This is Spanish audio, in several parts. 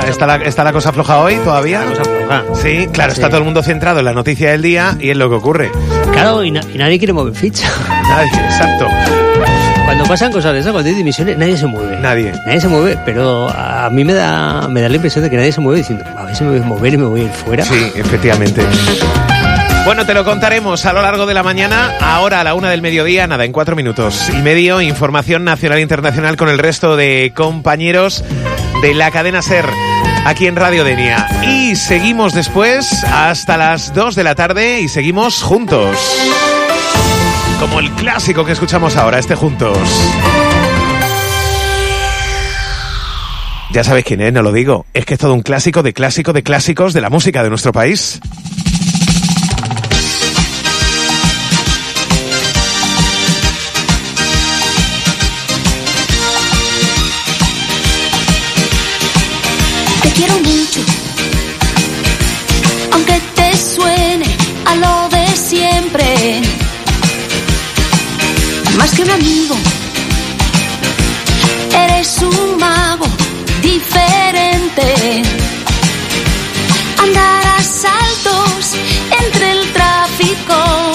¿Está la cosa floja hoy todavía? La cosa floja. Sí, claro, está todo el mundo centrado en la noticia del día y en lo que ocurre. Claro, y nadie quiere mover ficha. Nadie, exacto. Cuando pasan cosas de esas, cuando hay dimisiones, nadie se mueve. Nadie se mueve, pero a mí me da la impresión de que nadie se mueve diciendo, a ver si me voy a mover y me voy a ir fuera. Sí, efectivamente. Bueno, te lo contaremos a lo largo de la mañana. Ahora a la 1 del mediodía, nada, en 4 minutos y medio, información nacional e internacional con el resto de compañeros de la cadena SER, aquí en Radio Denia. Y seguimos después hasta las 2 de la tarde y seguimos juntos. Como el clásico que escuchamos ahora, Juntos. Ya sabéis quién es, no lo digo. Es que es todo un clásico de clásicos de la música de nuestro país. Te quiero mucho, aunque te suene a lo de siempre. Más que un amigo, eres un mago diferente. Andar a saltos entre el tráfico,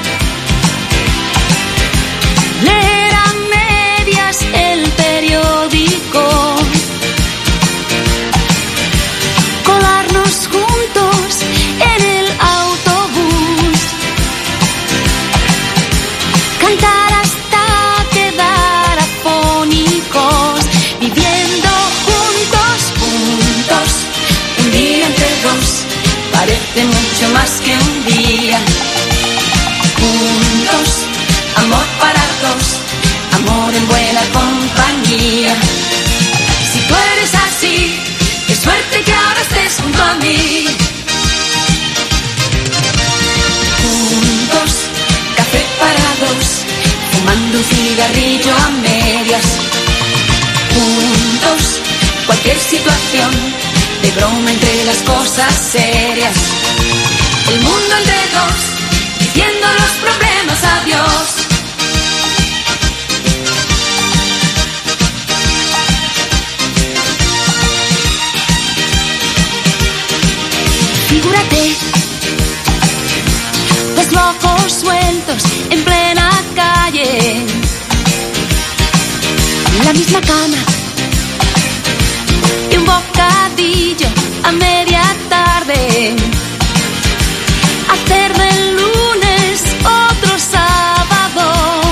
leer a medias el periódico, colarnos juntos en el autobús, cantar hasta quedar afónicos, viviendo juntos, un día entre dos, parece mucho más que un día. Juntos, amor para dos, amor en buena compañía. Si tú eres así, qué suerte que ahora estés junto a mí. Juntos, café para dos, fumando un cigarrillo a medias. Juntos, cualquier situación, de broma entre las cosas serias. El mundo entre dos, diciendo los problemas adiós. Figúrate, dos locos sueltos en plena calle, la misma cama y un bocadillo a media tarde. Hacer del lunes otro sábado,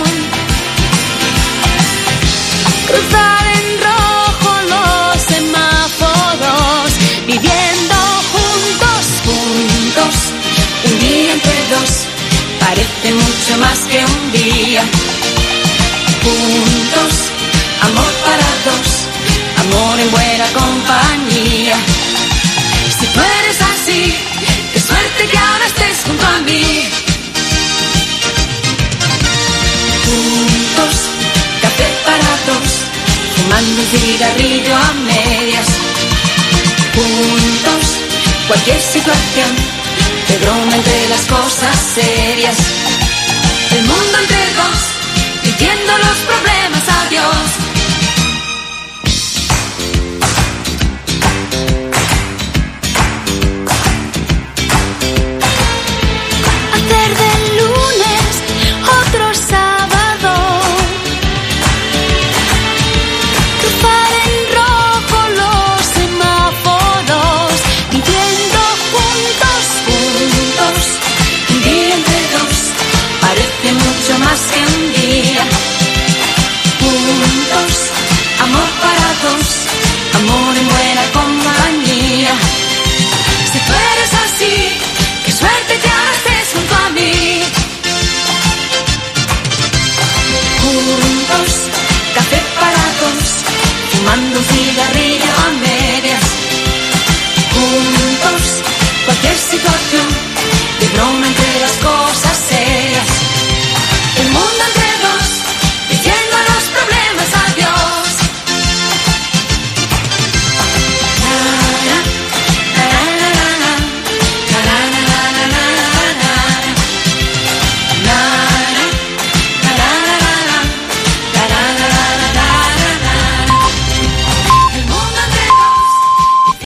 cruzar en rojo los semáforos, viviendo juntos, un día entre dos, parece mucho más que un día. Juntos, amor para dos, amor en buena compañía. Si tú eres así, qué suerte que ahora estés junto a mí. Juntos, café para dos, fumando un cigarrillo a medias. Juntos, cualquier situación, de broma entre las cosas serias. El mundo entre dos, diciendo los problemas adiós.